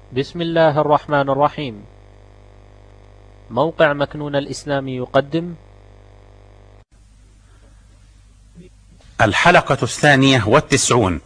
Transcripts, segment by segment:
بسم الله الرحمن الرحيم. موقع مكنون الإسلامي يقدم الحلقة 92.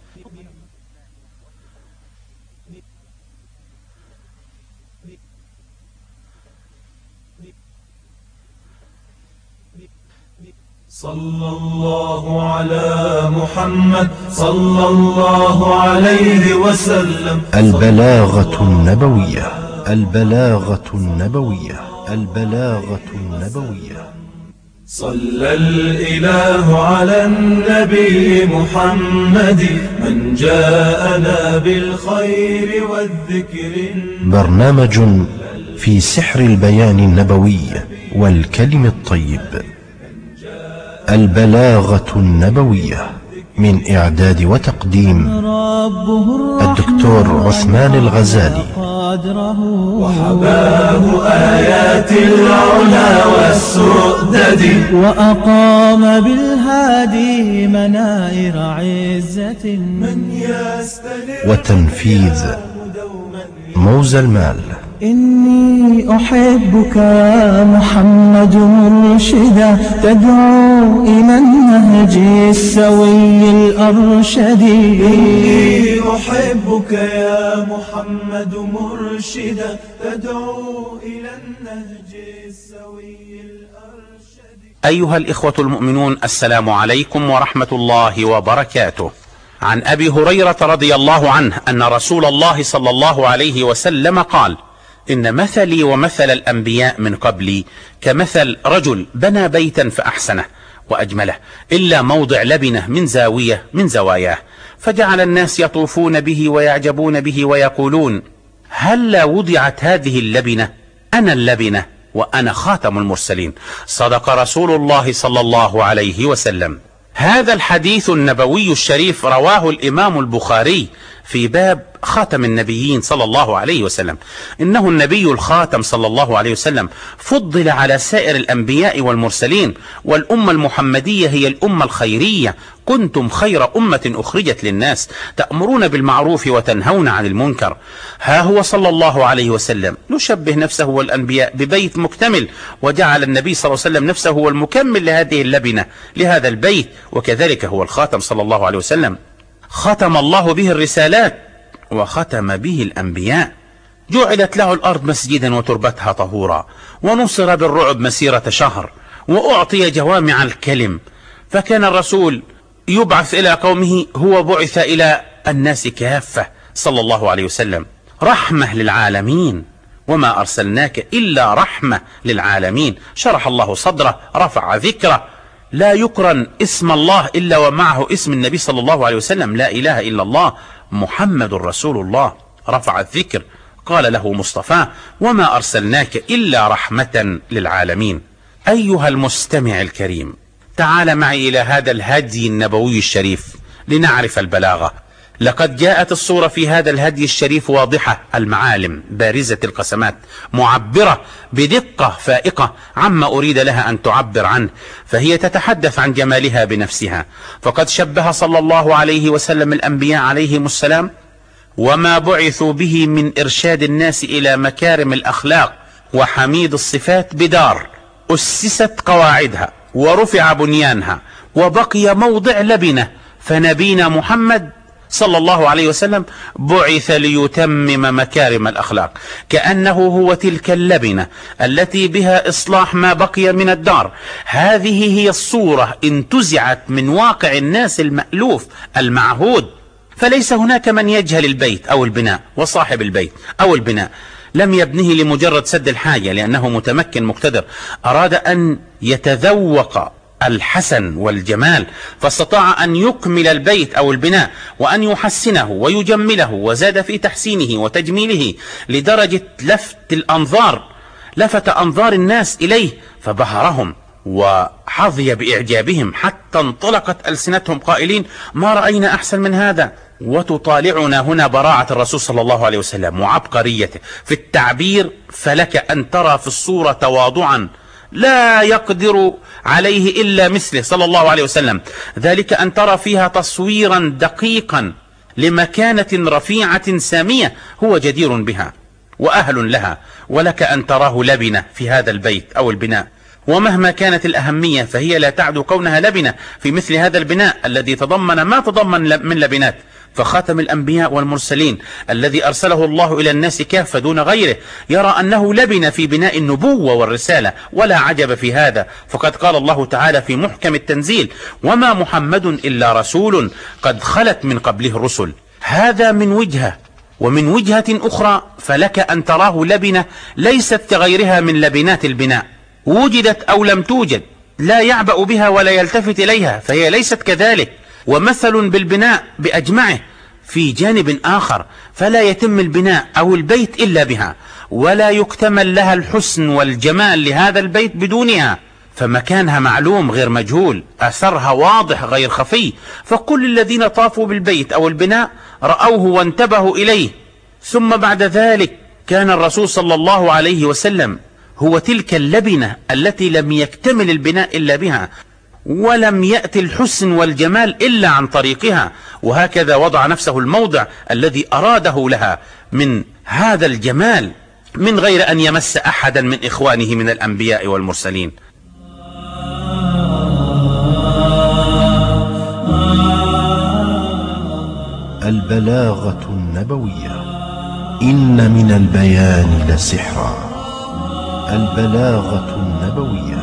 صلى الله على محمد صلى الله عليه وسلم. البلاغة النبوية، البلاغة النبوية، البلاغة النبوية. صلى الإله على النبي محمد من جاءنا بالخير والذكر. برنامج في سحر البيان النبوي والكلم الطيب. البلاغة النبوية، من إعداد وتقديم الدكتور عثمان الغزالي. وحباه آيات العلا والسؤدد، وأقام بالهادي منائر عزة من يستلم وتنفيذ موزى المال. إني أحبك يا محمد مرشدا، تدعو إلى النهج السوي الأرشد. إني أحبك يا محمد مرشدا، تدعو إلى النهج السوي الأرشد. أيها الإخوة المؤمنون، السلام عليكم ورحمة الله وبركاته. عن أبي هريرة رضي الله عنه أن رسول الله صلى الله عليه وسلم قال: إن مثلي ومثل الأنبياء من قبلي كمثل رجل بنى بيتا فأحسنه وأجمله، إلا موضع لبنة من زاوية من زواياه، فجعل الناس يطوفون به ويعجبون به ويقولون: هل وضعت هذه اللبنة؟ أنا اللبنة وأنا خاتم المرسلين. صدق رسول الله صلى الله عليه وسلم. هذا الحديث النبوي الشريف رواه الإمام البخاري في باب خاتم النبيين صلى الله عليه وسلم. إنه النبي الخاتم صلى الله عليه وسلم فضل على سائر الأنبياء والمرسلين، والأمة المحمدية هي الأمة الخيرية. كنتم خير أمة أخرجت للناس، تأمرون بالمعروف وتنهون عن المنكر. ها هو صلى الله عليه وسلم يشبه نفسه والأنبياء ببيت مكتمل، وجعل النبي صلى الله عليه وسلم نفسه هو المكمل لهذه اللبنة، لهذا البيت، وكذلك هو الخاتم صلى الله عليه وسلم. ختم الله به الرسالات وختم به الأنبياء. جعلت له الأرض مسجدا وتربتها طهورا، ونصر بالرعب مسيرة شهر، وأعطي جوامع الكلم، فكان الرسول يبعث إلى قومه، هو بعث إلى الناس كافة صلى الله عليه وسلم، رحمة للعالمين، وما أرسلناك إلا رحمة للعالمين. شرح الله صدره، رفع ذكره، لا يقرن اسم الله إلا ومعه اسم النبي صلى الله عليه وسلم. لا إله إلا الله محمد رسول الله. رفع الذكر، قال له مصطفى: وما أرسلناك إلا رحمة للعالمين. أيها المستمع الكريم، تعال معي إلى هذا الهدي النبوي الشريف لنعرف البلاغة. لقد جاءت الصورة في هذا الهدي الشريف واضحة المعالم، بارزة القسمات، معبرة بدقة فائقة عما أريد لها أن تعبر عنه، فهي تتحدث عن جمالها بنفسها. فقد شبه صلى الله عليه وسلم الأنبياء عليهم السلام وما بعثوا به من إرشاد الناس إلى مكارم الأخلاق وحميد الصفات بدار أسست قواعدها ورفع بنيانها وبقي موضع لبنة، فنبينا محمد صلى الله عليه وسلم بعث ليتمم مكارم الأخلاق، كأنه هو تلك اللبنة التي بها إصلاح ما بقي من الدار. هذه هي الصورة انتزعت من واقع الناس المألوف المعهود. فليس هناك من يجهل البيت أو البناء، وصاحب البيت أو البناء لم يبنه لمجرد سد الحاجة لأنه متمكن مقتدر، أراد أن يتذوق الحسن والجمال، فاستطاع أن يكمل البيت أو البناء وأن يحسنه ويجمله، وزاد في تحسينه وتجميله لدرجة لفت أنظار الناس إليه فبهرهم وحظي بإعجابهم، حتى انطلقت ألسنتهم قائلين: ما رأينا أحسن من هذا. وتطالعنا هنا براعة الرسول صلى الله عليه وسلم وعبقريته في التعبير، فلك أن ترى في الصورة تواضعا لا يقدر عليه إلا مثله صلى الله عليه وسلم. ذلك أن ترى فيها تصويرا دقيقا لمكانة رفيعة سامية هو جدير بها وأهل لها، ولك أن تراه لبنة في هذا البيت أو البناء، ومهما كانت الأهمية فهي لا تعدو كونها لبنة في مثل هذا البناء الذي تضمن ما تضمن من لبنات. فخاتم الأنبياء والمرسلين الذي أرسله الله إلى الناس كافة دون غيره يرى أنه لبن في بناء النبوة والرسالة، ولا عجب في هذا، فقد قال الله تعالى في محكم التنزيل: وما محمد إلا رسول قد خلت من قبله الرسل. هذا من وجهة، ومن وجهة أخرى فلك أن تراه لبنة ليست كغيرها من لبنات البناء، وجدت أو لم توجد لا يعبأ بها ولا يلتفت إليها، فهي ليست كذلك. ومثل بالبناء بأجمعه في جانب آخر، فلا يتم البناء أو البيت إلا بها، ولا يكتمل لها الحسن والجمال لهذا البيت بدونها، فمكانها معلوم غير مجهول، أثرها واضح غير خفي، فكل الذين طافوا بالبيت أو البناء رأوه وانتبهوا إليه. ثم بعد ذلك كان الرسول صلى الله عليه وسلم هو تلك اللبنة التي لم يكتمل البناء إلا بها، ولم يأتي الحسن والجمال إلا عن طريقها، وهكذا وضع نفسه الموضع الذي أراده لها من هذا الجمال من غير أن يمس أحدا من إخوانه من الأنبياء والمرسلين. البلاغة النبوية. إن من البيان لسحرا. البلاغة النبوية.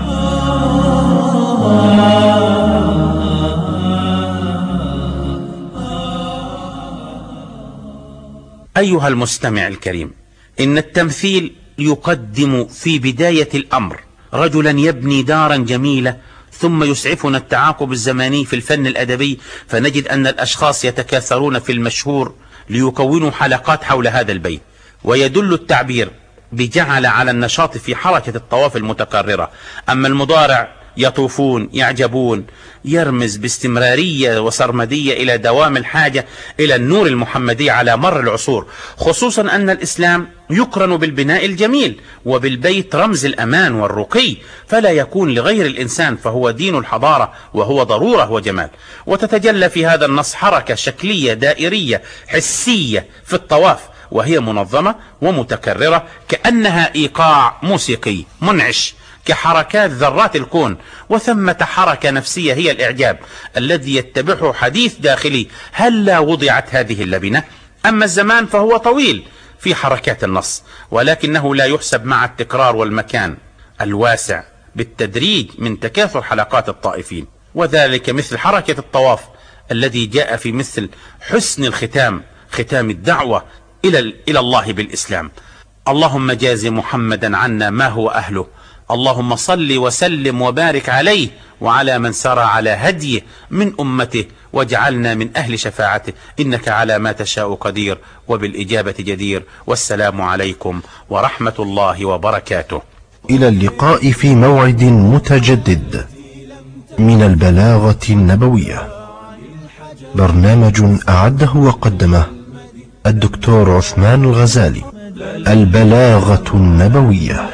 أيها المستمع الكريم، إن التمثيل يقدم في بداية الأمر رجلا يبني دارا جميلة، ثم يسعفنا التعاقب الزماني في الفن الأدبي فنجد أن الأشخاص يتكاثرون في المشهور ليكونوا حلقات حول هذا البيت. ويدل التعبير بجعل على النشاط في حركة الطواف المتكررة. أما المضارع يطوفون يعجبون يرمز باستمرارية وسرمدية إلى دوام الحاجة إلى النور المحمدي على مر العصور، خصوصا أن الإسلام يقرن بالبناء الجميل، وبالبيت رمز الأمان والرقي، فلا يكون لغير الإنسان، فهو دين الحضارة وهو ضرورة وجمال. وتتجلى في هذا النص حركة شكلية دائرية حسية في الطواف، وهي منظمة ومتكررة كأنها إيقاع موسيقي منعش كحركات ذرات الكون. وثمة حركة نفسية هي الإعجاب الذي يتبعه حديث داخلي: هلا وضعت هذه اللبنة؟ أما الزمان فهو طويل في حركات النص، ولكنه لا يحسب مع التكرار والمكان الواسع بالتدريج من تكاثر حلقات الطائفين، وذلك مثل حركة الطواف الذي جاء في مثل حسن الختام، ختام الدعوة إلى الله بالإسلام. اللهم جاز محمدا عنا ما هو أهله، اللهم صل وسلم وبارك عليه وعلى من سار على هديه من أمته، واجعلنا من أهل شفاعته، إنك على ما تشاء قدير وبالإجابة جدير. والسلام عليكم ورحمة الله وبركاته. إلى اللقاء في موعد متجدد من البلاغة النبوية، برنامج أعده وقدمه الدكتور عثمان الغزالي. البلاغة النبوية،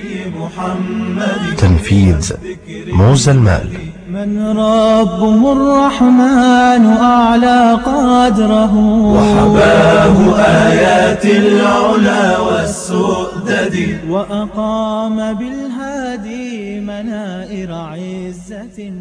تنفيذ موزى المال. من ربه الرحمن أعلى قدره، وحباه آيات العلا والسؤدد، وأقام بالهادي منائر عزة.